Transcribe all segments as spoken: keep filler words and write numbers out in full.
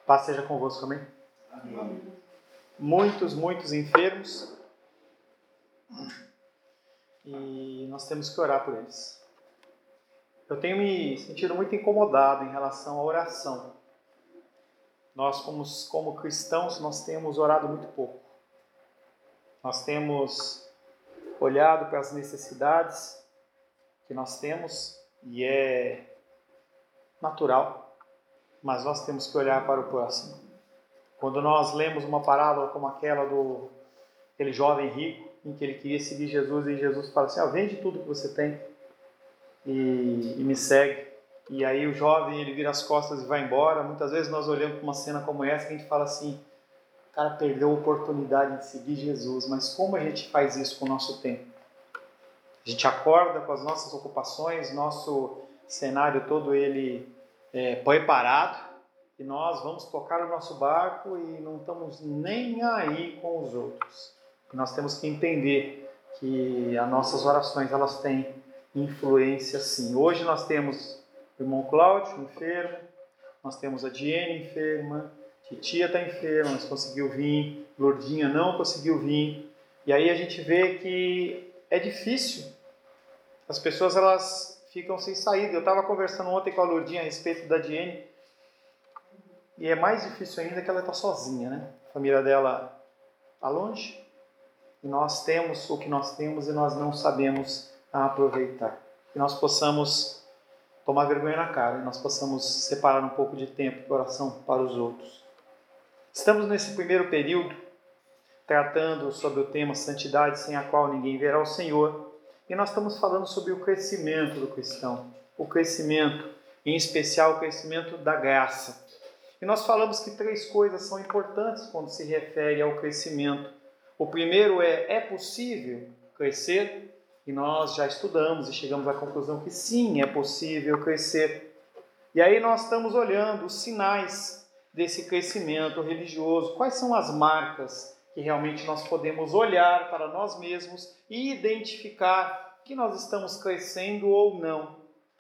Paz seja convosco, amém? Amém. Muitos, muitos enfermos. E nós temos que orar por eles. Eu tenho me sentido muito incomodado em relação à oração. Nós, como, como cristãos, nós temos orado muito pouco. Nós temos olhado para as necessidades que nós temos, e é natural, mas nós temos que olhar para o próximo. Quando nós lemos uma parábola como aquela do aquele jovem rico, em que ele queria seguir Jesus, e Jesus fala assim, ah, vende tudo que você tem e, e me segue. E aí o jovem, ele vira as costas e vai embora. Muitas vezes nós olhamos para uma cena como essa, que a gente fala assim, o cara perdeu a oportunidade de seguir Jesus, mas como a gente faz isso com o nosso tempo? A gente acorda com as nossas ocupações, nosso cenário todo ele é preparado, e nós vamos tocar o nosso barco e não estamos nem aí com os outros. Nós temos que entender que as nossas orações elas têm influência sim. Hoje nós temos o irmão Cláudio enfermo, nós temos a Diene enferma, Titia está enferma, não conseguiu vir, Lourdinha não conseguiu vir, e aí a gente vê que é difícil. As pessoas elas ficam sem saída. Eu estava conversando ontem com a Lourdinha a respeito da Diene, e é mais difícil ainda que ela está sozinha, né? A família dela está longe, e nós temos o que nós temos e nós não sabemos aproveitar. Que nós possamos tomar vergonha na cara, e nós possamos separar um pouco de tempo de oração para os outros. Estamos nesse primeiro período tratando sobre o tema santidade sem a qual ninguém verá o Senhor, e nós estamos falando sobre o crescimento do cristão, o crescimento, em especial o crescimento da graça. E nós falamos que três coisas são importantes quando se refere ao crescimento. O primeiro é, é possível crescer? E nós já estudamos e chegamos à conclusão que sim, é possível crescer. E aí nós estamos olhando os sinais desse crescimento religioso. Quais são as marcas que realmente nós podemos olhar para nós mesmos e identificar que nós estamos crescendo ou não?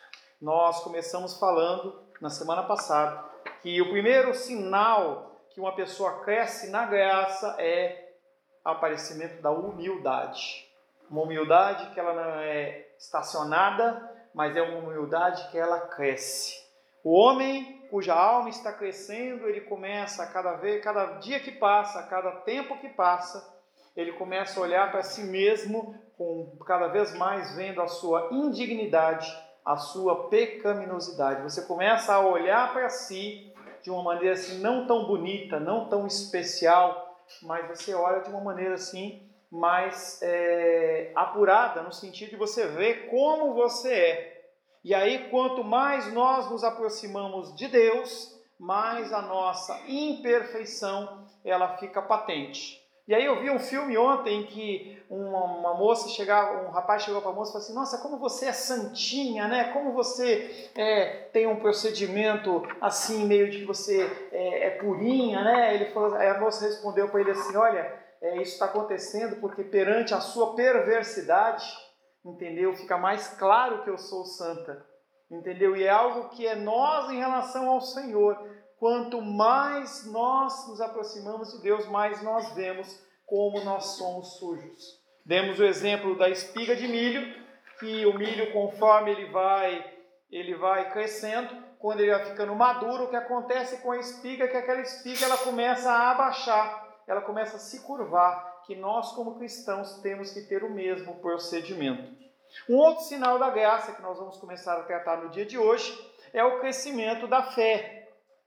Nós começamos falando na semana passada que o primeiro sinal que uma pessoa cresce na graça é o aparecimento da humildade. Uma humildade que ela não é estacionada, mas é uma humildade que ela cresce. O homem cuja alma está crescendo, ele começa a cada vez, cada dia que passa, a cada tempo que passa, ele começa a olhar para si mesmo com cada vez mais vendo a sua indignidade, a sua pecaminosidade. Você começa a olhar para si de uma maneira assim não tão bonita, não tão especial, mas você olha de uma maneira assim mais é, apurada, no sentido de você ver como você é. E aí, quanto mais nós nos aproximamos de Deus, mais a nossa imperfeição ela fica patente. E aí eu vi um filme ontem em que uma, uma moça chegava, um rapaz chegou para a moça e falou assim, nossa, como você é santinha, né? Como você é, tem um procedimento assim, meio de que você é, é purinha, né? Ele falou, aí a moça respondeu para ele assim, olha, é, isso está acontecendo porque perante a sua perversidade, entendeu? Fica mais claro que eu sou santa, entendeu? E é algo que é nós em relação ao Senhor. Quanto mais nós nos aproximamos de Deus, mais nós vemos como nós somos sujos. Demos o exemplo da espiga de milho, que o milho, conforme ele vai, ele vai crescendo, quando ele vai ficando maduro, o que acontece com a espiga é que aquela espiga ela começa a abaixar, ela começa a se curvar, que nós como cristãos temos que ter o mesmo procedimento. Um outro sinal da graça que nós vamos começar a tratar no dia de hoje é o crescimento da fé.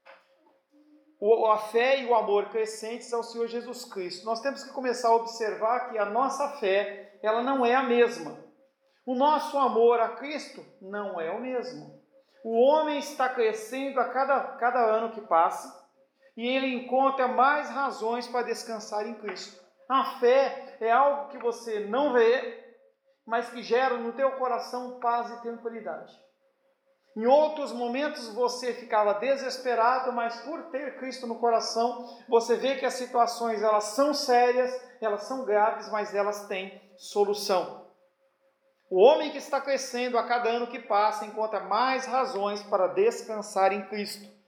A fé e o amor crescentes ao Senhor Jesus Cristo. Nós temos que começar a observar que a nossa fé, ela não é a mesma. O nosso amor a Cristo não é o mesmo. O homem está crescendo a cada, cada ano que passa e ele encontra mais razões para descansar em Cristo. A fé é algo que você não vê, mas que gera no teu coração paz e tranquilidade. Em outros momentos você ficava desesperado, mas por ter Cristo no coração, você vê que as situações elas são sérias, elas são graves, mas elas têm solução. O homem que está crescendo a cada ano que passa encontra mais razões para descansar em Cristo.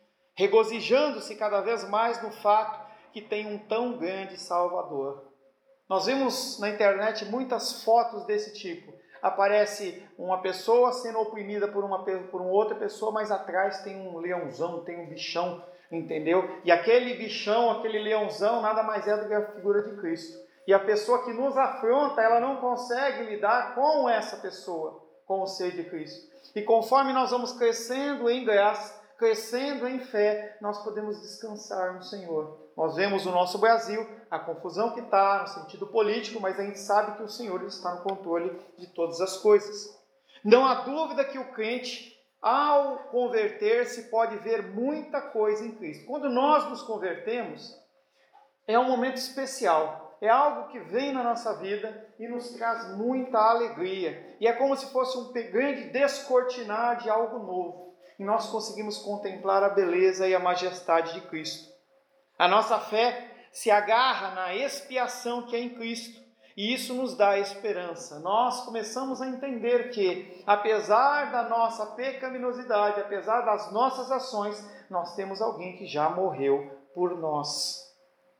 regozijando-se cada vez mais no fato que tem um tão grande Salvador. Nós vemos na internet muitas fotos desse tipo. Aparece uma pessoa sendo oprimida por uma, por uma outra pessoa, mas atrás tem um leãozão, tem um bichão, entendeu? E aquele bichão, aquele leãozão, nada mais é do que a figura de Cristo. E a pessoa que nos afronta, ela não consegue lidar com essa pessoa, com o ser de Cristo. E conforme nós vamos crescendo em graça, crescendo em fé, nós podemos descansar no Senhor. Nós vemos no nosso Brasil a confusão que está no sentido político, mas a gente sabe que o Senhor está no controle de todas as coisas. Não há dúvida que o crente, ao converter-se, pode ver muita coisa em Cristo. Quando nós nos convertemos, é um momento especial. É algo que vem na nossa vida e nos traz muita alegria. E é como se fosse um grande descortinar de algo novo. E nós conseguimos contemplar a beleza e a majestade de Cristo. A nossa fé se agarra na expiação que é em Cristo, e isso nos dá esperança. Nós começamos a entender que, apesar da nossa pecaminosidade, apesar das nossas ações, nós temos alguém que já morreu por nós.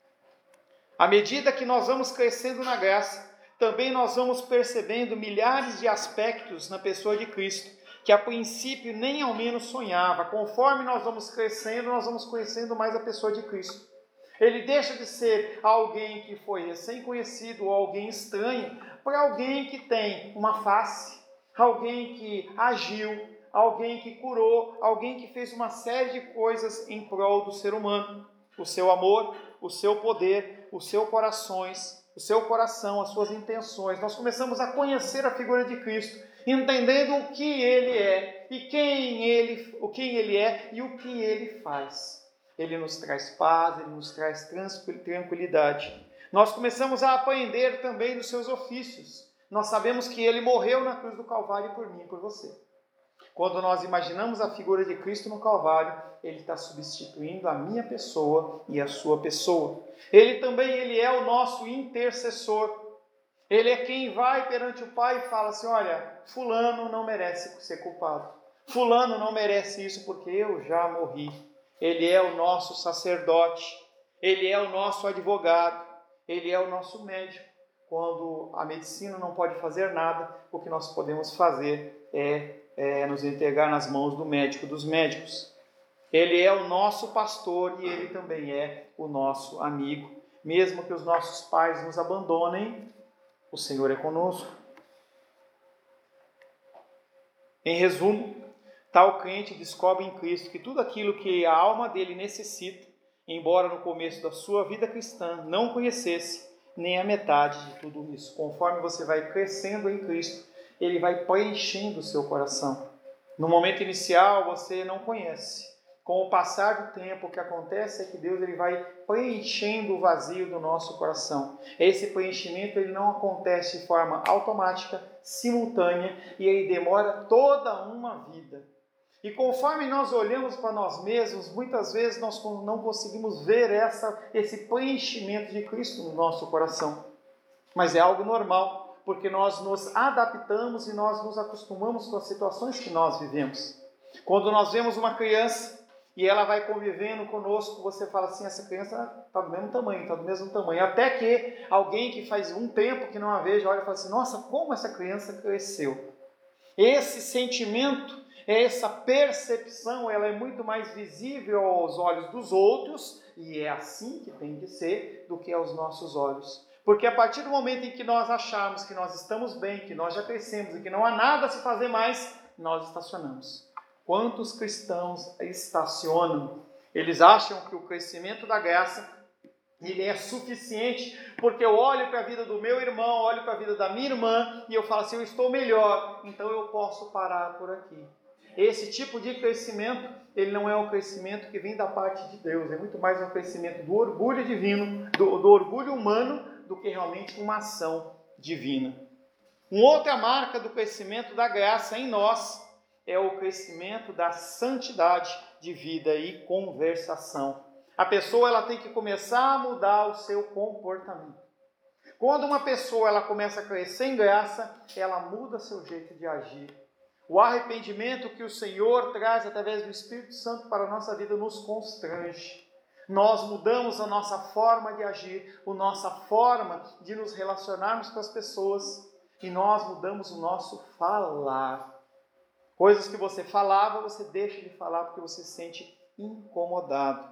À medida que nós vamos crescendo na graça, também nós vamos percebendo milhares de aspectos na pessoa de Cristo, que a princípio nem ao menos sonhava. Conforme nós vamos crescendo, nós vamos conhecendo mais a pessoa de Cristo. Ele deixa de ser alguém que foi recém-conhecido ou alguém estranho para alguém que tem uma face, alguém que agiu, alguém que curou, alguém que fez uma série de coisas em prol do ser humano. O seu amor, o seu poder, os seus corações, o seu coração, as suas intenções. Nós começamos a conhecer a figura de Cristo, entendendo o que Ele é e quem Ele, o quem Ele é e o que Ele faz. Ele nos traz paz, Ele nos traz tranquilidade. Nós começamos a aprender também dos seus ofícios. Nós sabemos que Ele morreu na cruz do Calvário por mim e por você. Quando nós imaginamos a figura de Cristo no Calvário, Ele está substituindo a minha pessoa e a sua pessoa. Ele também ele é o nosso intercessor. Ele é quem vai perante o Pai e fala assim, olha, fulano não merece ser culpado. Fulano não merece isso porque eu já morri. Ele é o nosso sacerdote. Ele é o nosso advogado. Ele é o nosso médico. Quando a medicina não pode fazer nada, o que nós podemos fazer é, é nos entregar nas mãos do médico dos médicos. Ele é o nosso pastor e Ele também é o nosso amigo. Mesmo que os nossos pais nos abandonem, o Senhor é conosco. Em resumo, tal crente descobre em Cristo que tudo aquilo que a alma dele necessita, embora no começo da sua vida cristã não conhecesse nem a metade de tudo isso. Conforme você vai crescendo em Cristo, Ele vai preenchendo o seu coração. No momento inicial você não conhece. Com o passar do tempo, o que acontece é que Deus ele vai preenchendo o vazio do nosso coração. Esse preenchimento ele não acontece de forma automática, simultânea, e ele demora toda uma vida. E conforme nós olhamos para nós mesmos, muitas vezes nós não conseguimos ver essa, esse preenchimento de Cristo no nosso coração. Mas é algo normal, porque nós nos adaptamos e nós nos acostumamos com as situações que nós vivemos. Quando nós vemos uma criança e ela vai convivendo conosco, você fala assim, essa criança está do mesmo tamanho, está do mesmo tamanho. Até que alguém que faz um tempo que não a veja, olha e fala assim, nossa, como essa criança cresceu. Esse sentimento, essa percepção, ela é muito mais visível aos olhos dos outros, e é assim que tem que ser, do que aos nossos olhos. Porque a partir do momento em que nós acharmos que nós estamos bem, que nós já crescemos e que não há nada a se fazer mais, nós estacionamos. Quantos cristãos estacionam? Eles acham que o crescimento da graça ele é suficiente, porque eu olho para a vida do meu irmão, olho para a vida da minha irmã e eu falo assim, eu estou melhor, então eu posso parar por aqui. Esse tipo de crescimento, ele não é um crescimento que vem da parte de Deus, é muito mais um crescimento do orgulho divino, do, do orgulho humano, do que realmente uma ação divina. Uma outra marca do crescimento da graça em nós é o crescimento da santidade de vida e conversação. A pessoa ela tem que começar a mudar o seu comportamento. Quando uma pessoa ela começa a crescer em graça, ela muda seu jeito de agir. O arrependimento que o Senhor traz através do Espírito Santo para a nossa vida nos constrange. Nós mudamos a nossa forma de agir, a nossa forma de nos relacionarmos com as pessoas, e nós mudamos o nosso falar. Coisas que você falava, você deixa de falar porque você se sente incomodado.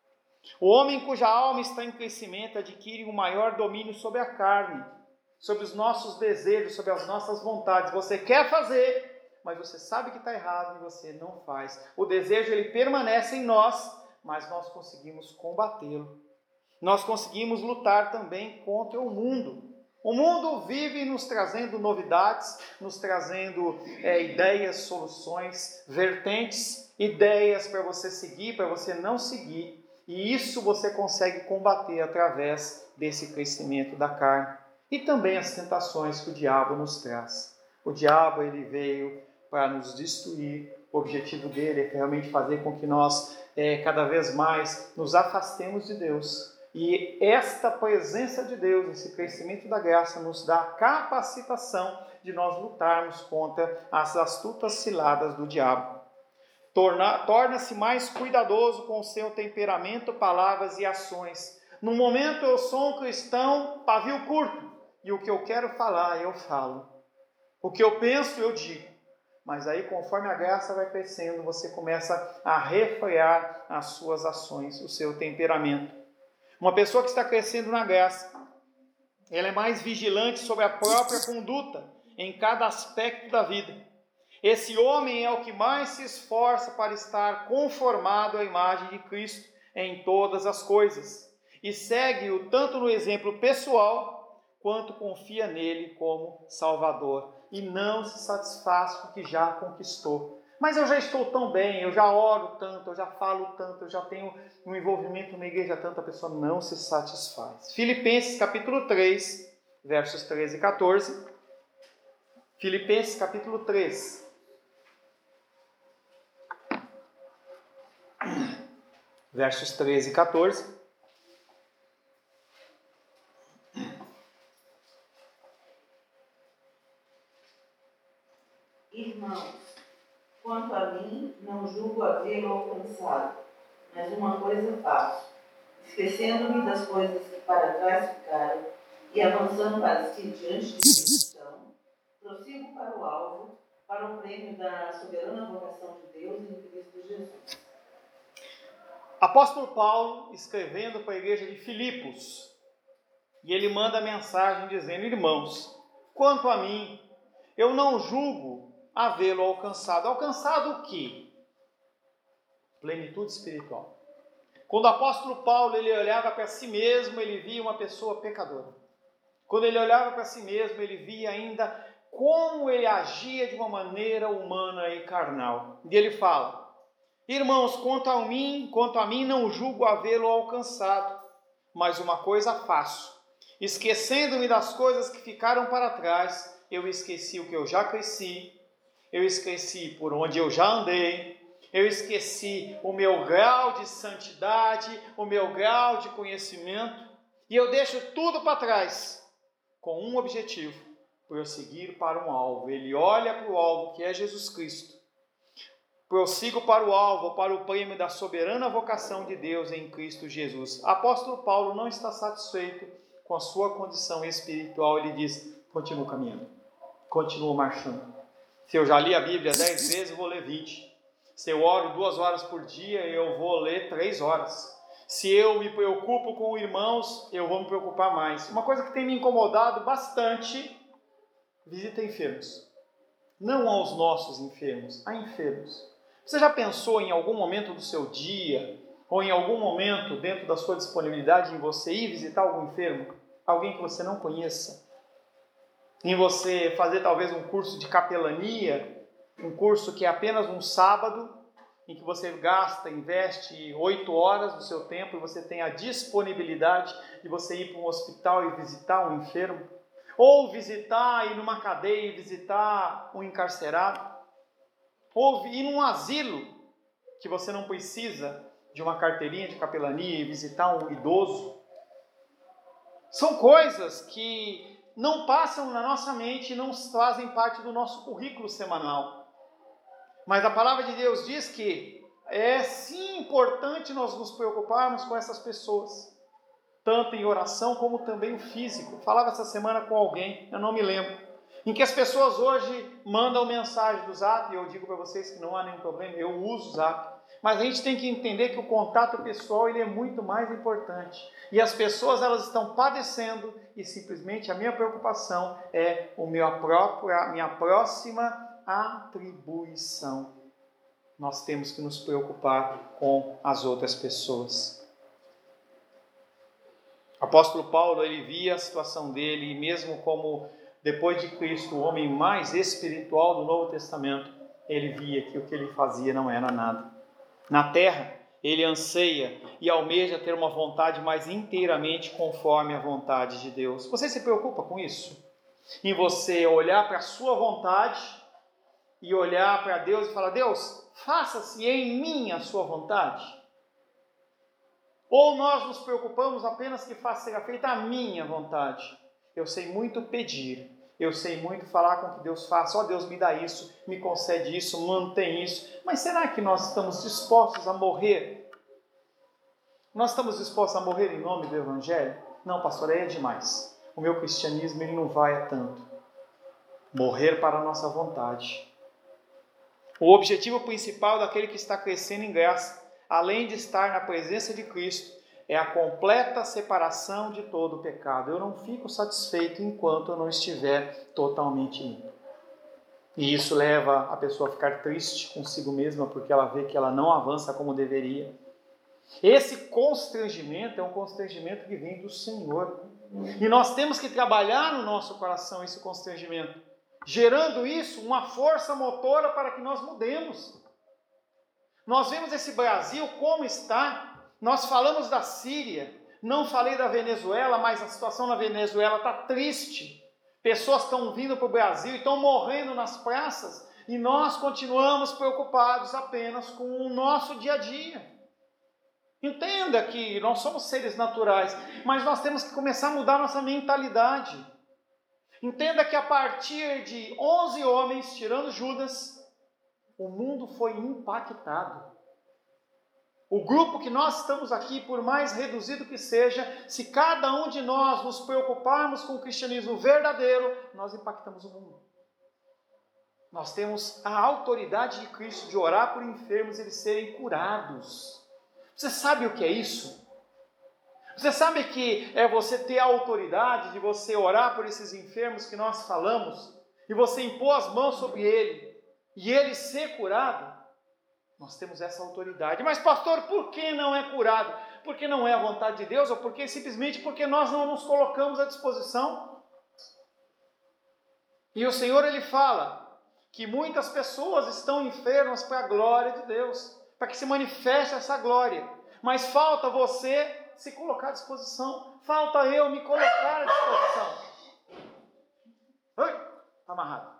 O homem cuja alma está em crescimento adquire um maior domínio sobre a carne, sobre os nossos desejos, sobre as nossas vontades. Você quer fazer, mas você sabe que está errado e você não faz. O desejo ele permanece em nós, mas nós conseguimos combatê-lo. Nós conseguimos lutar também contra o mundo. O mundo vive nos trazendo novidades, nos trazendo é, ideias, soluções, vertentes, ideias para você seguir, para você não seguir. E isso você consegue combater através desse crescimento da carne. E também as tentações que o diabo nos traz. O diabo ele veio para nos destruir. O objetivo dele é realmente fazer com que nós é, cada vez mais nos afastemos de Deus. E esta presença de Deus, esse crescimento da graça, nos dá a capacitação de nós lutarmos contra as astutas ciladas do diabo. Torna, torna-se mais cuidadoso com o seu temperamento, palavras e ações. No momento eu sou um cristão pavio curto, e o que eu quero falar, eu falo. O que eu penso, eu digo. Mas aí, conforme a graça vai crescendo, você começa a refrear as suas ações, o seu temperamento. Uma pessoa que está crescendo na graça, ela é mais vigilante sobre a própria conduta em cada aspecto da vida. Esse homem é o que mais se esforça para estar conformado à imagem de Cristo em todas as coisas. E segue-o tanto no exemplo pessoal, quanto confia nele como Salvador. E não se satisfaz com o que já conquistou. Mas eu já estou tão bem, eu já oro tanto, eu já falo tanto, eu já tenho um envolvimento na igreja tanto, a pessoa não se satisfaz. Filipenses capítulo três, versos treze e quatorze. Filipenses capítulo três. Versos treze e quatorze. Irmãos, quanto a mim, não julgo havê-lo alcançado, mas uma coisa faço, esquecendo-me das coisas que para trás ficaram e avançando para as que diante de mim estão, prossigo para o alvo, para o prêmio da soberana vocação de Deus em Cristo Jesus. Apóstolo Paulo escrevendo para a igreja de Filipos, e ele manda a mensagem dizendo: irmãos, quanto a mim, eu não julgo havê-lo alcançado. Alcançado o quê? Plenitude espiritual. Quando o apóstolo Paulo ele olhava para si mesmo, ele via uma pessoa pecadora. Quando ele olhava para si mesmo, ele via ainda como ele agia de uma maneira humana e carnal. E ele fala: irmãos, quanto a mim, quanto a mim não julgo havê-lo alcançado, mas uma coisa faço, esquecendo-me das coisas que ficaram para trás, eu esqueci o que eu já cresci, eu esqueci por onde eu já andei, eu esqueci o meu grau de santidade, o meu grau de conhecimento, e eu deixo tudo para trás, com um objetivo: prosseguir para um alvo. Ele olha para o alvo, que é Jesus Cristo. Prossigo para o alvo, para o prêmio da soberana vocação de Deus em Cristo Jesus. Apóstolo Paulo não está satisfeito com a sua condição espiritual. Ele diz: continuo caminhando, continuo marchando. Se eu já li a Bíblia dez vezes, eu vou ler vinte. Se eu oro duas horas por dia, eu vou ler três horas. Se eu me preocupo com irmãos, eu vou me preocupar mais. Uma coisa que tem me incomodado bastante: visita enfermos. Não aos nossos enfermos, a enfermos. Você já pensou em algum momento do seu dia, ou em algum momento dentro da sua disponibilidade, em você ir visitar algum enfermo? Alguém que você não conheça? Em você fazer talvez um curso de capelania, um curso que é apenas um sábado, em que você gasta, investe oito horas do seu tempo e você tem a disponibilidade de você ir para um hospital e visitar um enfermo? Ou visitar, ir numa cadeia e visitar um encarcerado? Ou ir num asilo, que você não precisa de uma carteirinha de capelania e visitar um idoso? São coisas que não passam na nossa mente e não fazem parte do nosso currículo semanal. Mas a palavra de Deus diz que é sim importante nós nos preocuparmos com essas pessoas, tanto em oração como também o físico. Eu falava essa semana com alguém, eu não me lembro, em que as pessoas hoje mandam mensagem do Zap, e eu digo para vocês que não há nenhum problema, eu uso o Zap, mas a gente tem que entender que o contato pessoal ele é muito mais importante. E as pessoas elas estão padecendo e simplesmente a minha preocupação é o meu próprio, a minha próxima atribuição. Nós temos que nos preocupar com as outras pessoas. O apóstolo Paulo, ele via a situação dele, e mesmo como depois de Cristo, o homem mais espiritual do Novo Testamento, ele via que o que ele fazia não era nada. Na terra, ele anseia e almeja ter uma vontade mais inteiramente conforme a vontade de Deus. Você se preocupa com isso? Em você olhar para a sua vontade e olhar para Deus e falar: Deus, faça-se em mim a sua vontade? Ou nós nos preocupamos apenas que faça seja feita a minha vontade? Eu sei muito pedir, eu sei muito falar com que Deus faça. Ó, Deus, me dá isso, me concede isso, mantém isso. Mas será que nós estamos dispostos a morrer? Nós estamos dispostos a morrer em nome do Evangelho? Não, pastor, aí é demais. O meu cristianismo ele não vai a tanto. Morrer para a nossa vontade. O objetivo principal daquele que está crescendo em graça, além de estar na presença de Cristo, é a completa separação de todo o pecado. Eu não fico satisfeito enquanto eu não estiver totalmente limpo. E isso leva a pessoa a ficar triste consigo mesma, porque ela vê que ela não avança como deveria. Esse constrangimento é um constrangimento que vem do Senhor. E nós temos que trabalhar no nosso coração esse constrangimento, gerando isso uma força motora para que nós mudemos. Nós vemos esse Brasil como está. Nós falamos da Síria, não falei da Venezuela, mas a situação na Venezuela está triste. Pessoas estão vindo para o Brasil e estão morrendo nas praças, e nós continuamos preocupados apenas com o nosso dia a dia. Entenda que nós somos seres naturais, mas nós temos que começar a mudar nossa mentalidade. Entenda que a partir de onze homens, tirando Judas, o mundo foi impactado. O grupo que nós estamos aqui, por mais reduzido que seja, se cada um de nós nos preocuparmos com o cristianismo verdadeiro, nós impactamos o mundo. Nós temos a autoridade de Cristo de orar por enfermos e eles serem curados. Você sabe o que é isso? Você sabe que é você ter a autoridade de você orar por esses enfermos que nós falamos, e você impor as mãos sobre ele, e ele ser curado? Nós temos essa autoridade. Mas pastor, por que não é curado? Porque não é a vontade de Deus, ou porque simplesmente porque nós não nos colocamos à disposição? E o Senhor ele fala que muitas pessoas estão enfermas para a glória de Deus, para que se manifeste essa glória. Mas falta você se colocar à disposição. Falta eu me colocar à disposição. Oi, está amarrado.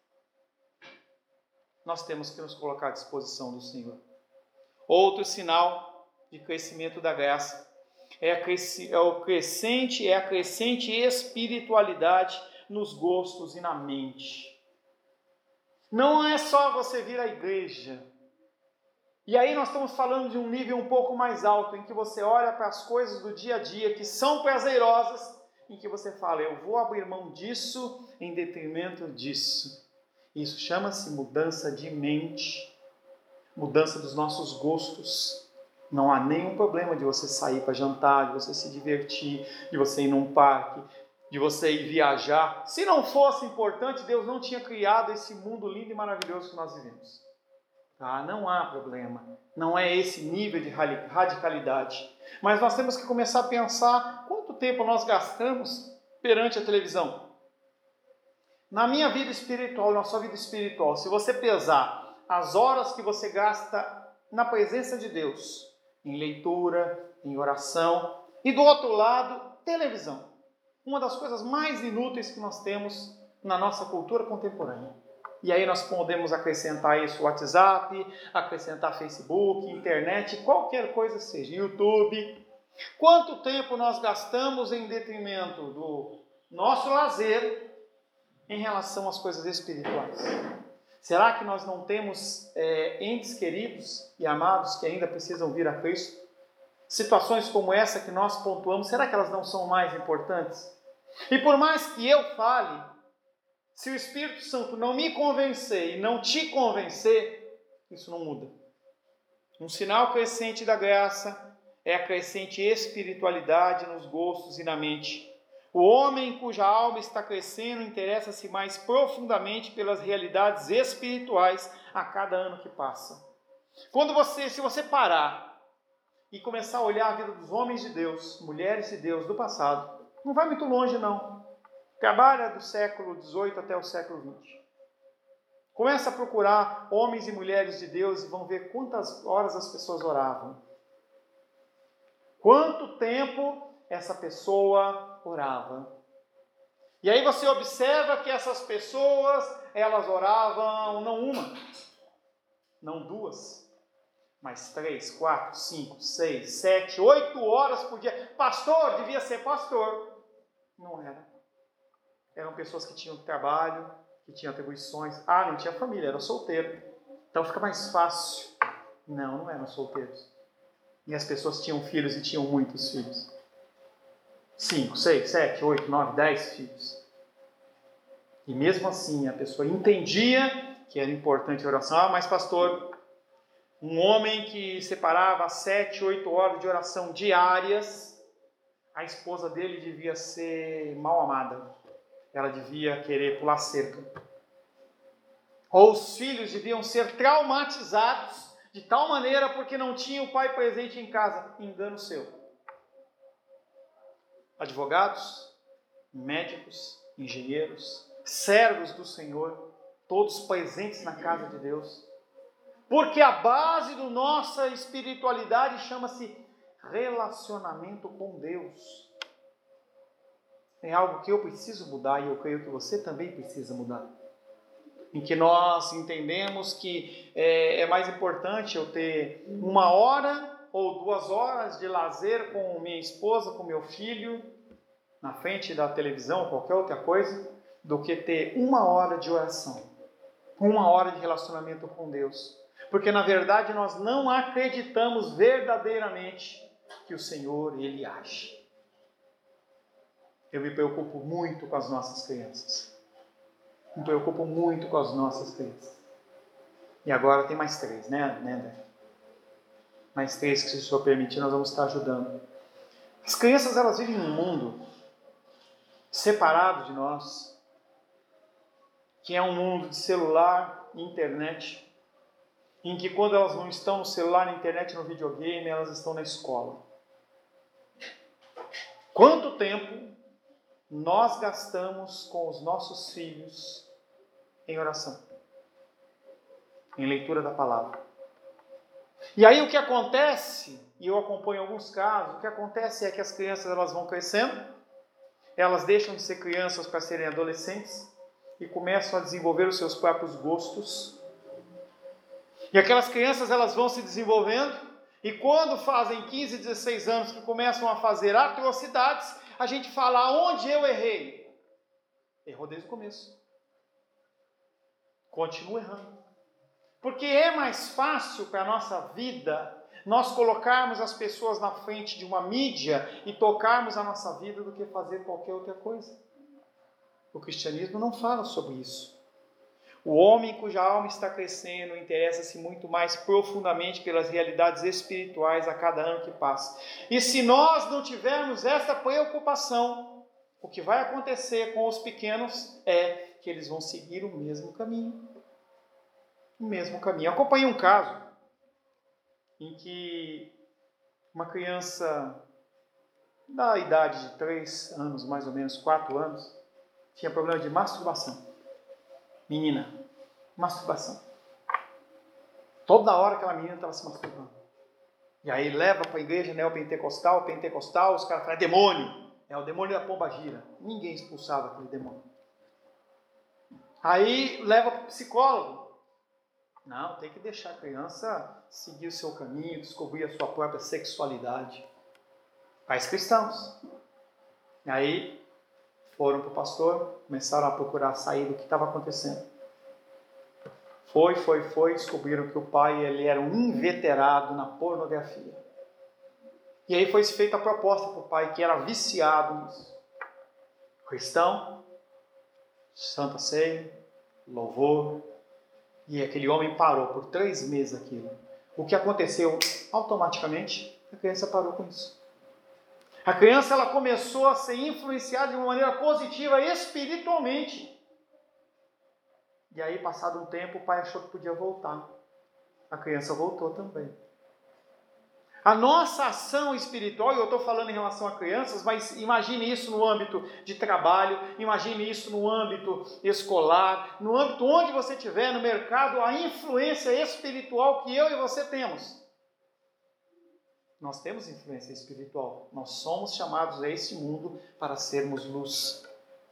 Nós temos que nos colocar à disposição do Senhor. Outro sinal de crescimento da graça é, a cresci, é o crescente, é a crescente espiritualidade nos gostos e na mente. Não é só você vir à igreja. E aí nós estamos falando de um nível um pouco mais alto, em que você olha para as coisas do dia a dia que são prazerosas, em que você fala: eu vou abrir mão disso em detrimento disso. Isso chama-se mudança de mente, mudança dos nossos gostos. Não há nenhum problema de você sair para jantar, de você se divertir, de você ir num parque, de você ir viajar. Se não fosse importante, Deus não tinha criado esse mundo lindo e maravilhoso que nós vivemos. Tá? Não há problema. Não é esse nível de radicalidade. Mas nós temos que começar a pensar quanto tempo nós gastamos perante a televisão. Na minha vida espiritual, na sua vida espiritual, se você pesar as horas que você gasta na presença de Deus, em leitura, em oração, e do outro lado, televisão. Uma das coisas mais inúteis que nós temos na nossa cultura contemporânea. E aí nós podemos acrescentar isso, WhatsApp, acrescentar Facebook, internet, qualquer coisa seja, YouTube. Quanto tempo nós gastamos em detrimento do nosso lazer em relação às coisas espirituais? Será que nós não temos é, entes queridos e amados que ainda precisam vir a Cristo? Situações como essa que nós pontuamos, será que elas não são mais importantes? E por mais que eu fale, se o Espírito Santo não me convencer e não te convencer, isso não muda. Um sinal crescente da graça é a crescente espiritualidade nos gostos e na mente. O homem cuja alma está crescendo interessa-se mais profundamente pelas realidades espirituais a cada ano que passa. Quando você, se você parar e começar a olhar a vida dos homens de Deus, mulheres de Deus do passado, não vai muito longe não. Trabalha do século dezoito até o século vinte. Começa a procurar homens e mulheres de Deus e vão ver quantas horas as pessoas oravam. Quanto tempo essa pessoa orava. E aí você observa que essas pessoas, elas oravam não uma, não duas, mas três, quatro, cinco, seis, sete, oito horas por dia. Pastor, devia ser pastor. Não era. Eram pessoas que tinham trabalho, que tinham atribuições. Ah, não tinha família, era solteiro. Então fica mais fácil. Não, não eram solteiros. E as pessoas tinham filhos e tinham muitos filhos. Cinco, seis, sete, oito, nove, dez filhos. E mesmo assim a pessoa entendia que era importante a oração. Ah, mas pastor, um homem que separava sete, oito horas de oração diárias, a esposa dele devia ser mal amada. Ela devia querer pular cerca. Ou os filhos deviam ser traumatizados de tal maneira porque não tinha o pai presente em casa. Engano seu. Advogados, médicos, engenheiros, servos do Senhor, todos presentes na casa de Deus. Porque a base da nossa espiritualidade chama-se relacionamento com Deus. É algo que eu preciso mudar e eu creio que você também precisa mudar. Em que nós entendemos que é, é mais importante eu ter uma hora ou duas horas de lazer com minha esposa, com meu filho, na frente da televisão ou qualquer outra coisa, do que ter uma hora de oração, uma hora de relacionamento com Deus. Porque na verdade nós não acreditamos verdadeiramente que o Senhor, Ele age. Eu me preocupo muito com as nossas crianças. Me preocupo muito com as nossas crianças. E agora tem mais três, né, né? Mais três que, se o Senhor permitir, nós vamos estar ajudando. As crianças, elas vivem num mundo separado de nós, que é um mundo de celular e internet, em que quando elas não estão no celular, na internet, no videogame, elas estão na escola. Quanto tempo nós gastamos com os nossos filhos em oração, em leitura da palavra? E aí o que acontece, e eu acompanho alguns casos, o que acontece é que as crianças elas vão crescendo, elas deixam de ser crianças para serem adolescentes e começam a desenvolver os seus próprios gostos. E aquelas crianças elas vão se desenvolvendo e quando fazem quinze, dezesseis anos que começam a fazer atrocidades, a gente fala, aonde eu errei? Errou desde o começo. Continua errando. Porque é mais fácil para a nossa vida nós colocarmos as pessoas na frente de uma mídia e tocarmos a nossa vida do que fazer qualquer outra coisa. O cristianismo não fala sobre isso. O homem cuja alma está crescendo interessa-se muito mais profundamente pelas realidades espirituais a cada ano que passa. E se nós não tivermos essa preocupação, o que vai acontecer com os pequenos é que eles vão seguir o mesmo caminho. O mesmo caminho. Eu acompanhei um caso em que uma criança da idade de três anos, mais ou menos, quatro anos, tinha problema de masturbação. Menina, masturbação. Toda hora aquela menina estava se masturbando. E aí leva para a igreja neopentecostal, pentecostal, os caras falam, é demônio. É o demônio da pomba gira. Ninguém expulsava aquele demônio. Aí leva para o psicólogo. Não, tem que deixar a criança seguir o seu caminho, descobrir a sua própria sexualidade. Pais cristãos. E aí foram para o pastor, começaram a procurar sair do que estava acontecendo. Foi, foi, foi, descobriram que o pai ele era um inveterado na pornografia. E aí foi feita a proposta para o pai, que era viciado nisso. Cristão, Santa Ceia, louvor, e aquele homem parou por três meses aquilo. O que aconteceu? Automaticamente, a criança parou com isso. A criança ela começou a ser influenciada de uma maneira positiva espiritualmente. E aí, passado um tempo, o pai achou que podia voltar. A criança voltou também. A nossa ação espiritual, e eu estou falando em relação a crianças, mas imagine isso no âmbito de trabalho, imagine isso no âmbito escolar, no âmbito onde você estiver, no mercado, a influência espiritual que eu e você temos. Nós temos influência espiritual. Nós somos chamados a esse mundo para sermos luz.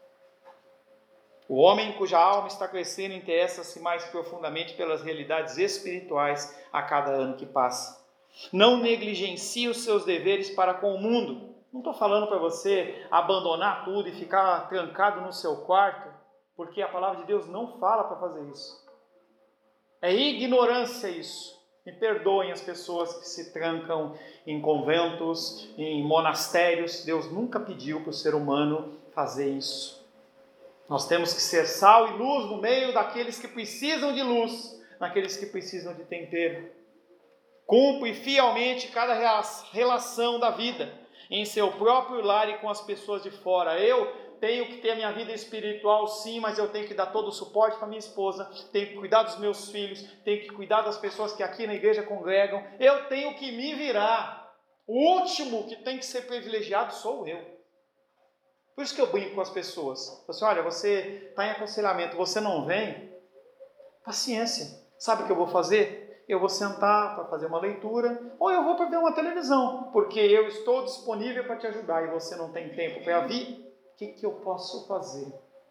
O homem cuja alma está crescendo interessa-se mais profundamente pelas realidades espirituais a cada ano que passa. Não negligencie os seus deveres para com o mundo. Não estou falando para você abandonar tudo e ficar trancado no seu quarto, porque a palavra de Deus não fala para fazer isso. É ignorância isso. Me perdoem as pessoas que se trancam em conventos, em monastérios. Deus nunca pediu para o ser humano fazer isso. Nós temos que ser sal e luz no meio daqueles que precisam de luz, naqueles que precisam de tempero. Cumpre fielmente cada relação da vida, em seu próprio lar e com as pessoas de fora. Eu tenho que ter a minha vida espiritual sim, mas eu tenho que dar todo o suporte para minha esposa, tenho que cuidar dos meus filhos, tenho que cuidar das pessoas que aqui na igreja congregam. Eu tenho que me virar. O último que tem que ser privilegiado sou eu. Por isso que eu brinco com as pessoas. Assim, olha, você está em aconselhamento, você não vem? Paciência. Sabe o que eu vou fazer? Eu vou sentar para fazer uma leitura, ou eu vou para ver uma televisão, porque eu estou disponível para te ajudar e você não tem tempo para vir. O que, que eu posso fazer?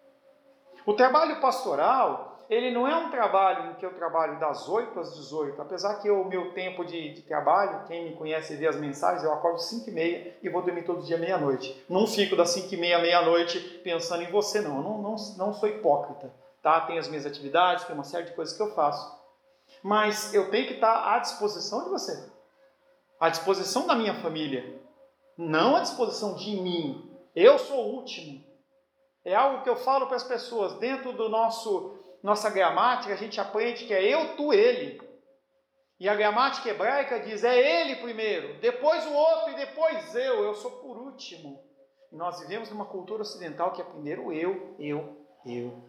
O trabalho pastoral, ele não é um trabalho em que eu trabalho das oito às dezoito, apesar que o meu tempo de, de trabalho, quem me conhece e vê as mensagens, eu acordo cinco e meia e vou dormir todo dia meia-noite. Não fico das cinco e meia à meia-noite pensando em você, não. Eu não, não, não sou hipócrita, tá? Tenho as minhas atividades, tenho uma série de coisas que eu faço. Mas eu tenho que estar à disposição de você, à disposição da minha família, não à disposição de mim. Eu sou o último. É algo que eu falo para as pessoas. Dentro do nosso nossa gramática, a gente aprende que é eu, tu, ele. E a gramática hebraica diz, é ele primeiro, depois o outro e depois eu. Eu sou por último. E nós vivemos numa cultura ocidental que é primeiro eu, eu, eu.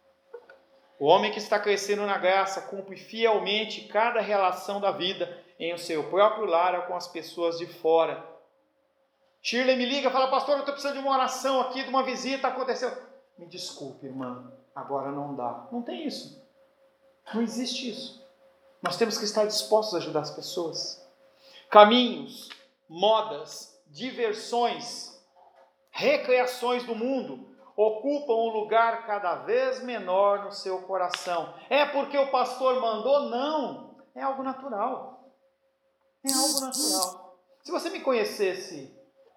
O homem que está crescendo na graça cumpre fielmente cada relação da vida em o seu próprio lar ou com as pessoas de fora. Shirley me liga e fala, pastor, eu estou precisando de uma oração aqui, de uma visita, aconteceu. Me desculpe, irmã, agora não dá. Não tem isso. Não existe isso. Nós temos que estar dispostos a ajudar as pessoas. Caminhos, modas, diversões, recreações do mundo ocupam um lugar cada vez menor no seu coração. É porque o pastor mandou? Não. É algo natural. É algo natural. Se você me conhecesse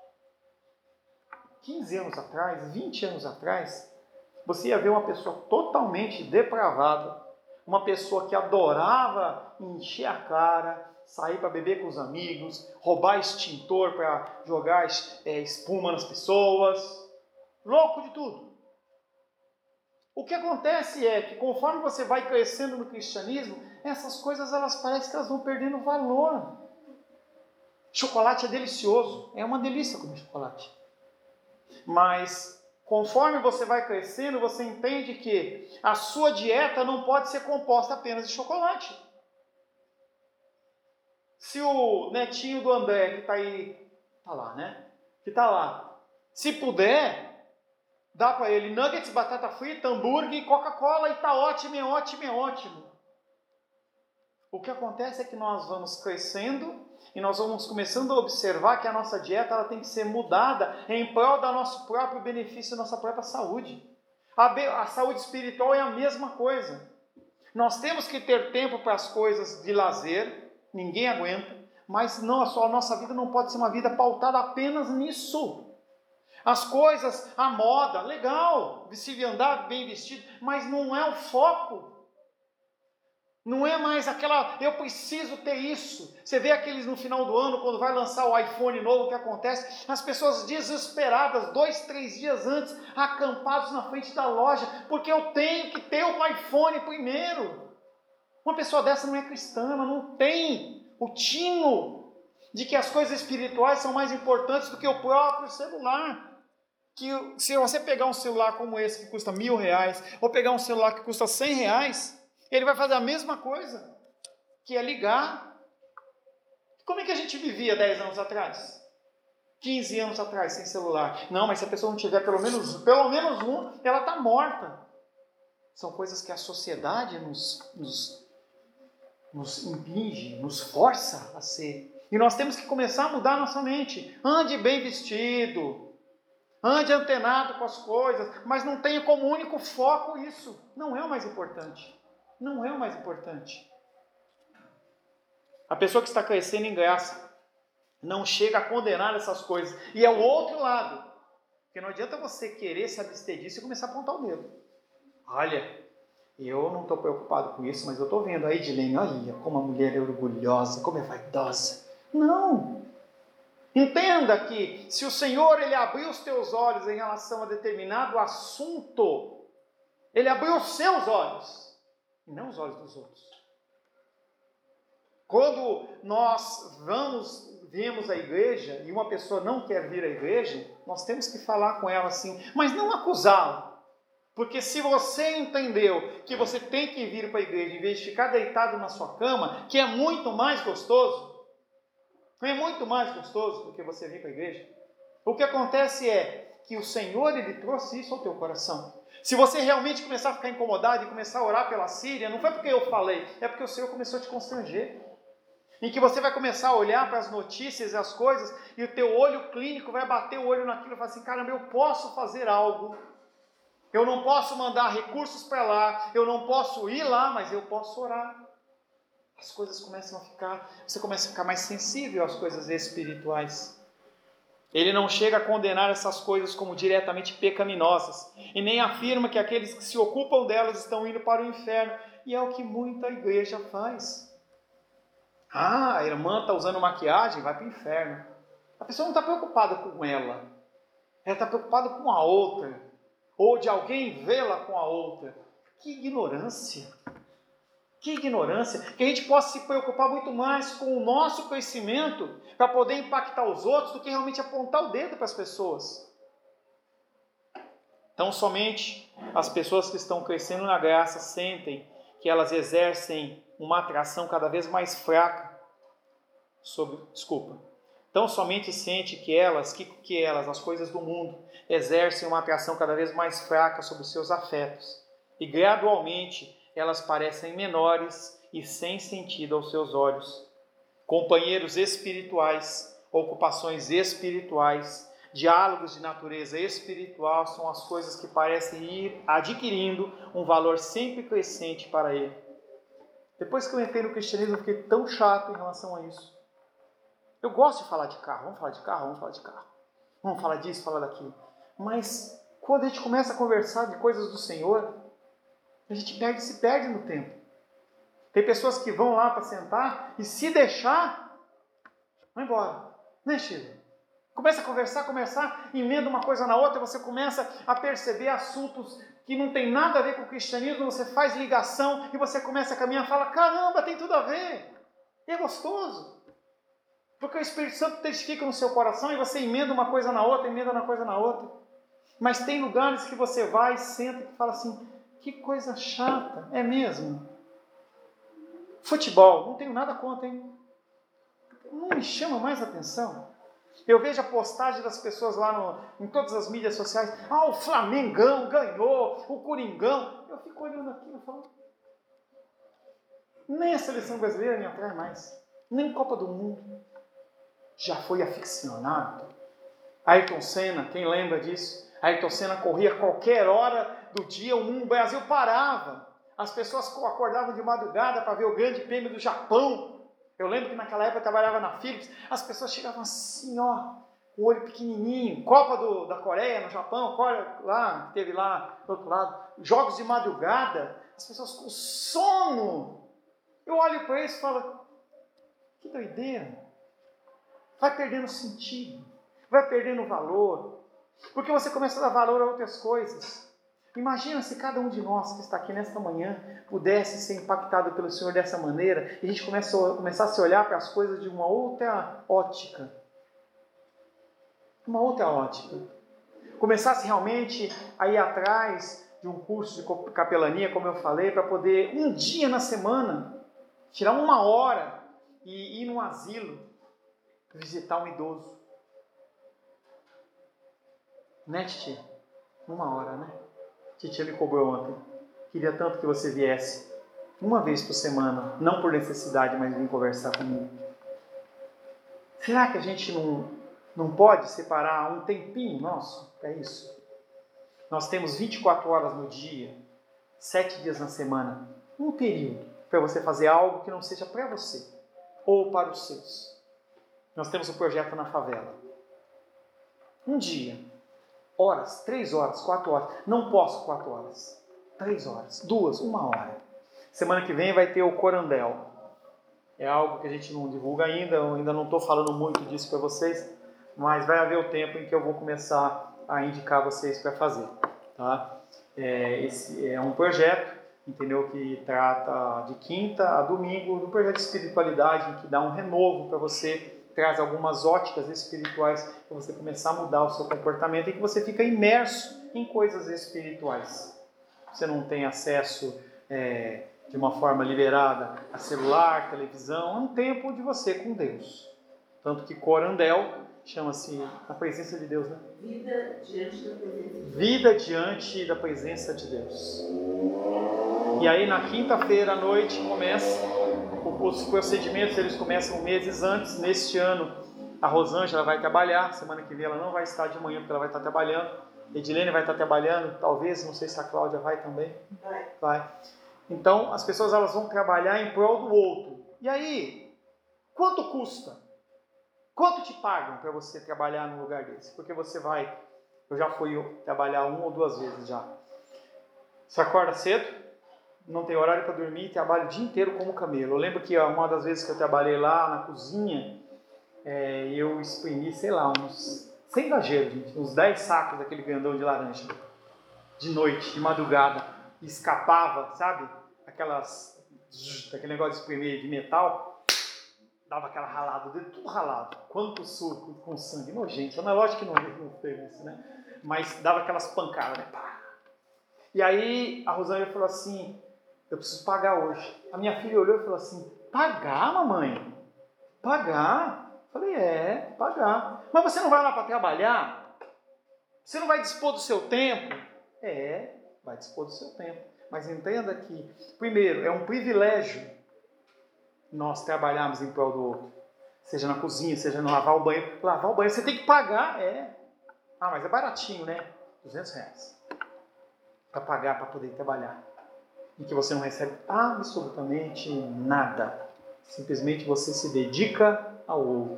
quinze anos atrás, vinte anos atrás, você ia ver uma pessoa totalmente depravada, uma pessoa que adorava encher a cara, sair para beber com os amigos, roubar extintor para jogar é, espuma nas pessoas, louco de tudo. O que acontece é que conforme você vai crescendo no cristianismo, essas coisas elas parecem que elas vão perdendo valor. Chocolate é delicioso, é uma delícia comer chocolate. Mas conforme você vai crescendo, você entende que a sua dieta não pode ser composta apenas de chocolate. Se o netinho do André, que está aí, está lá, né? Que está lá, se puder, dá para ele nuggets, batata frita, hambúrguer e Coca-Cola e está ótimo, é ótimo, é ótimo. O que acontece é que nós vamos crescendo e nós vamos começando a observar que a nossa dieta ela tem que ser mudada em prol do nosso próprio benefício, da nossa própria saúde. A, be- a saúde espiritual é a mesma coisa. Nós temos que ter tempo para as coisas de lazer, ninguém aguenta, mas não, a, sua, a nossa vida não pode ser uma vida pautada apenas nisso. As coisas, a moda, legal, se andar bem vestido, mas não é o foco. Não é mais aquela, eu preciso ter isso. Você vê aqueles no final do ano, quando vai lançar o iPhone novo, o que acontece? As pessoas desesperadas, dois, três dias antes, acampados na frente da loja, porque eu tenho que ter o iPhone primeiro. Uma pessoa dessa não é cristã, ela não tem o tino de que as coisas espirituais são mais importantes do que o próprio celular. Que se você pegar um celular como esse, que custa mil reais, ou pegar um celular que custa cem reais, ele vai fazer a mesma coisa, que é ligar. Como é que a gente vivia dez anos atrás? quinze anos atrás, sem celular? Não, mas se a pessoa não tiver pelo menos, pelo menos um, ela está morta. São coisas que a sociedade nos, nos, nos impinge, nos força a ser. E nós temos que começar a mudar a nossa mente. Ande bem vestido, ande antenado com as coisas, mas não tenha como único foco isso. Não é o mais importante. Não é o mais importante. A pessoa que está crescendo em graça não chega a condenar essas coisas. E é o outro lado. Porque não adianta você querer se abster disso e começar a apontar o dedo. Olha, eu não estou preocupado com isso, mas eu estou vendo a Edilene, olha como a mulher é orgulhosa, como é vaidosa. Não. Entenda que se o Senhor ele abriu os teus olhos em relação a determinado assunto, ele abriu os seus olhos. E não os olhos dos outros. Quando nós vamos, viemos à igreja e uma pessoa não quer vir à igreja, nós temos que falar com ela assim, mas não acusá-la. Porque se você entendeu que você tem que vir para a igreja em vez de ficar deitado na sua cama, que é muito mais gostoso, é muito mais gostoso do que você vir para a igreja, o que acontece é que o Senhor ele trouxe isso ao teu coração. Se você realmente começar a ficar incomodado e começar a orar pela Síria, não foi porque eu falei, é porque o Senhor começou a te constranger. Em que você vai começar a olhar para as notícias e as coisas, e o teu olho clínico vai bater o olho naquilo e falar assim, caramba, eu posso fazer algo. Eu não posso mandar recursos para lá, eu não posso ir lá, mas eu posso orar. As coisas começam a ficar, você começa a ficar mais sensível às coisas espirituais. Ele não chega a condenar essas coisas como diretamente pecaminosas, e nem afirma que aqueles que se ocupam delas estão indo para o inferno, e é o que muita igreja faz. Ah, a irmã está usando maquiagem, vai para o inferno. A pessoa não está preocupada com ela, ela está preocupada com a outra, ou de alguém vê-la com a outra. Que ignorância! Que ignorância! Que a gente possa se preocupar muito mais com o nosso crescimento para poder impactar os outros do que realmente apontar o dedo para as pessoas. Então, somente as pessoas que estão crescendo na graça sentem que elas exercem uma atração cada vez mais fraca sobre... Desculpa. Então, somente sente que elas, que, que elas, as coisas do mundo, exercem uma atração cada vez mais fraca sobre os seus afetos. E, gradualmente, elas parecem menores e sem sentido aos seus olhos. Companheiros espirituais, ocupações espirituais, diálogos de natureza espiritual são as coisas que parecem ir adquirindo um valor sempre crescente para ele. Depois que eu entrei no cristianismo, eu fiquei tão chato em relação a isso. Eu gosto de falar de carro, vamos falar de carro, vamos falar de carro. Vamos falar disso, falar daquilo. Mas quando a gente começa a conversar de coisas do Senhor, a gente perde, se perde no tempo. Tem pessoas que vão lá para sentar e se deixar, vai embora. Né, Chico? Começa a conversar, conversar, emenda uma coisa na outra, você começa a perceber assuntos que não tem nada a ver com o cristianismo, você faz ligação e você começa a caminhar e fala, caramba, tem tudo a ver. E é gostoso. Porque o Espírito Santo testifica no seu coração e você emenda uma coisa na outra, emenda uma coisa na outra. Mas tem lugares que você vai, senta e fala assim, que coisa chata, é mesmo? Futebol, não tenho nada contra, hein? Não me chama mais atenção. Eu vejo a postagem das pessoas lá no, em todas as mídias sociais. Ah, o Flamengão ganhou, o Coringão. Eu fico olhando aquilo e falo, nem a seleção brasileira me atrai mais. Nem Copa do Mundo. Já foi aficionado. Ayrton Senna, quem lembra disso? Ayrton Senna corria a qualquer hora do dia, o mundo, o Brasil parava. As pessoas acordavam de madrugada para ver o grande prêmio do Japão. Eu lembro que naquela época eu trabalhava na Philips, as pessoas chegavam assim, ó, com o olho pequenininho, Copa do, da Coreia, no Japão, lá, teve lá do outro lado, jogos de madrugada, as pessoas com sono, Eu olho para isso e falo, que doideira. Vai perdendo sentido, vai perdendo valor, porque você começa a dar valor a outras coisas. Imagina se cada um de nós que está aqui nesta manhã pudesse ser impactado pelo Senhor dessa maneira e a gente começa a, começasse a olhar para as coisas de uma outra ótica. Uma outra ótica. Começasse realmente a ir atrás de um curso de capelania, como eu falei, para poder, um dia na semana, tirar uma hora e ir num asilo, visitar um idoso. Né, Titi? Uma hora, né? Titia me cobrou ontem. Queria tanto que você viesse uma vez por semana, não por necessidade, mas vir conversar comigo. Será que a gente não, não pode separar um tempinho nosso para isso? Nós temos vinte e quatro horas no dia, sete dias na semana, um período para você fazer algo que não seja para você ou para os seus. Nós temos um projeto na favela. Um dia. Horas, três horas, quatro horas. Não posso quatro horas. Três horas, duas, uma hora. Semana que vem vai ter o Corandel. É algo que a gente não divulga ainda, eu ainda não estou falando muito disso para vocês, mas vai haver o tempo em que eu vou começar a indicar vocês para fazer. Tá? É, esse é um projeto, entendeu, que trata de quinta a domingo, do projeto de espiritualidade, que dá um renovo para você, traz algumas óticas espirituais para você começar a mudar o seu comportamento e que você fica imerso em coisas espirituais. Você não tem acesso é, de uma forma liberada a celular, televisão, é um tempo de você com Deus. Tanto que Corandel chama-se a presença de Deus, né? Vida diante da presença de Deus. Vida diante da presença de Deus. E aí na quinta-feira à noite começa, os procedimentos eles começam meses antes. Neste ano a Rosângela vai trabalhar, semana que vem ela não vai estar de manhã porque ela vai estar trabalhando. Edilene vai estar trabalhando, talvez, não sei se a Cláudia vai também. Vai. Vai. Então as pessoas elas vão trabalhar em prol do outro. E aí, quanto custa? Quanto te pagam para você trabalhar num lugar desse? Porque você vai, eu já fui trabalhar uma ou duas vezes já. Você acorda cedo, não tem horário para dormir, trabalha o dia inteiro como camelo. Eu lembro que uma das vezes que eu trabalhei lá na cozinha, é, eu exprimi, sei lá, uns, sem exagero, gente, uns dez sacos daquele grandão de laranja. De noite, de madrugada, e escapava, sabe? Aquelas, aquele negócio de exprimir de metal, dava aquela ralada, o dedo tudo ralado. Quanto suco com sangue, nojento. Não é lógico que não, não fez isso, né? Mas dava aquelas pancadas, né? Pá. E aí a Rosângela falou assim, eu preciso pagar hoje. A minha filha olhou e falou assim, pagar, mamãe? Pagar? Eu falei, é, pagar. Mas você não vai lá para trabalhar? Você não vai dispor do seu tempo? É, vai dispor do seu tempo. Mas entenda que, primeiro, é um privilégio nós trabalharmos em prol do outro. Seja na cozinha, seja no lavar o banheiro. Lavar o banheiro, você tem que pagar, é. Ah, mas é baratinho, né? duzentos reais. Para pagar, para poder trabalhar. E que você não recebe absolutamente nada. Simplesmente você se dedica ao outro.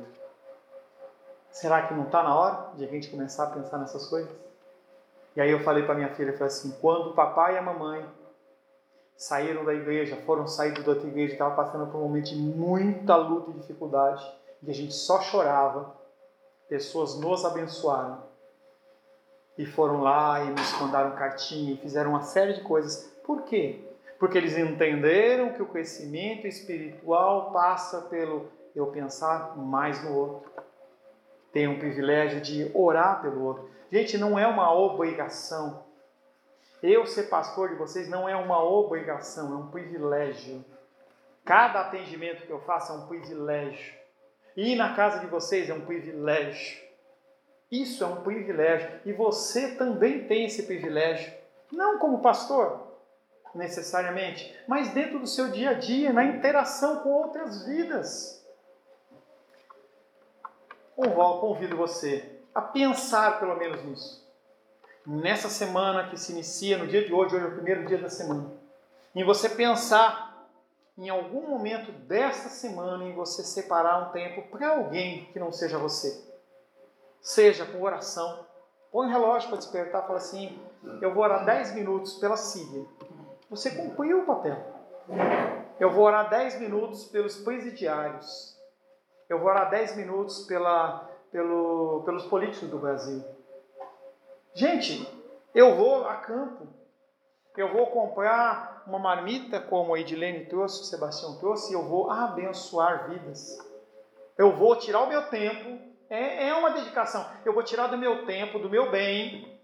Será que não está na hora de a gente começar a pensar nessas coisas? E aí eu falei para minha filha, eu falei assim, quando o papai e a mamãe saíram da igreja, foram saídos da outra igreja, estavam passando por um momento de muita luta e dificuldade, e a gente só chorava, pessoas nos abençoaram, e foram lá e nos mandaram cartinha, e fizeram uma série de coisas. Por quê? Porque eles entenderam que o crescimento espiritual passa pelo eu pensar mais no outro. Tenho o privilégio de orar pelo outro. Gente, não é uma obrigação. Eu ser pastor de vocês não é uma obrigação, é um privilégio. Cada atendimento que eu faço é um privilégio. Ir na casa de vocês é um privilégio. Isso é um privilégio. E você também tem esse privilégio. Não como pastor, necessariamente, mas dentro do seu dia a dia, na interação com outras vidas. Convido você a pensar pelo menos nisso. Nessa semana que se inicia, no dia de hoje, hoje é o primeiro dia da semana, em você pensar em algum momento dessa semana, em você separar um tempo para alguém que não seja você. Seja com oração. Põe um relógio para despertar, fala assim, eu vou orar dez minutos pela Síria. Você cumpriu o papel. eu vou orar dez minutos pelos presidiários. Eu vou orar dez minutos pela, pelo, pelos políticos do Brasil. Gente, eu vou a campo. Eu vou comprar uma marmita, como a Edilene trouxe, o Sebastião trouxe, e eu vou abençoar vidas. Eu vou tirar o meu tempo, é, é uma dedicação. Eu vou tirar do meu tempo, do meu bem.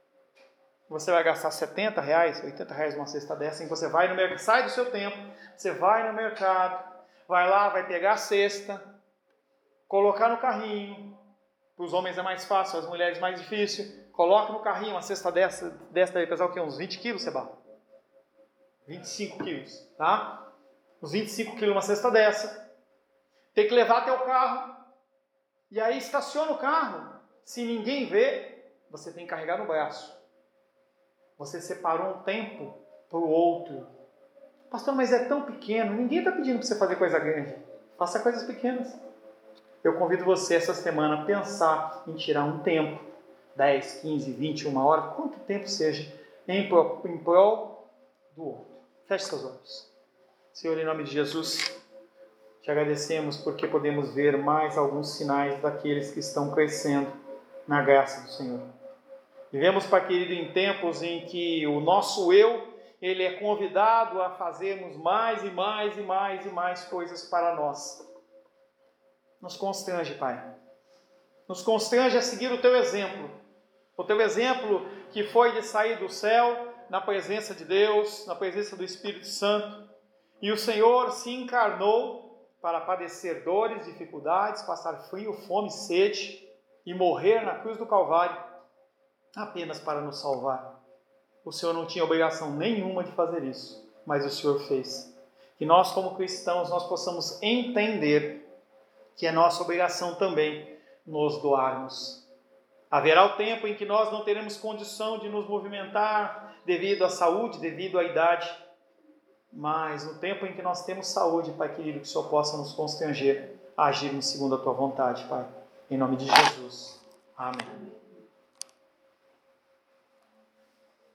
Você vai gastar setenta reais, oitenta reais numa cesta dessa, e você vai no mercado, sai do seu tempo, você vai no mercado, vai lá, vai pegar a cesta, colocar no carrinho. Para os homens é mais fácil, as mulheres mais difícil. Coloca no carrinho uma cesta dessa, dessa deve pesar o quê? Uns vinte quilos, Seba? vinte e cinco quilos, tá? Uns vinte e cinco quilos uma cesta dessa. Tem que levar até o carro. E aí estaciona o carro. Se ninguém vê, você tem que carregar no braço. Você separou um tempo para o outro. Pastor, mas é tão pequeno. Ninguém está pedindo para você fazer coisa grande. Faça coisas pequenas. Eu convido você essa semana a pensar em tirar um tempo, dez, quinze, vinte, uma hora, quanto tempo seja, em prol, em prol do outro. Feche seus olhos. Senhor, em nome de Jesus, te agradecemos porque podemos ver mais alguns sinais daqueles que estão crescendo na graça do Senhor. Vivemos, Pai querido, em tempos em que o nosso eu, ele é convidado a fazermos mais e mais e mais e mais coisas para nós. Nos constrange, Pai. Nos constrange a seguir o Teu exemplo. O Teu exemplo que foi de sair do céu, na presença de Deus, na presença do Espírito Santo. E o Senhor se encarnou para padecer dores, dificuldades, passar frio, fome, sede e morrer na cruz do Calvário, apenas para nos salvar. O Senhor não tinha obrigação nenhuma de fazer isso, mas o Senhor fez. Que nós, como cristãos, nós possamos entender que é nossa obrigação também nos doarmos. Haverá o tempo em que nós não teremos condição de nos movimentar devido à saúde, devido à idade. Mas no tempo em que nós temos saúde, Pai querido, que o Senhor possa nos constranger a agirmos segundo a Tua vontade, Pai. Em nome de Jesus. Amém.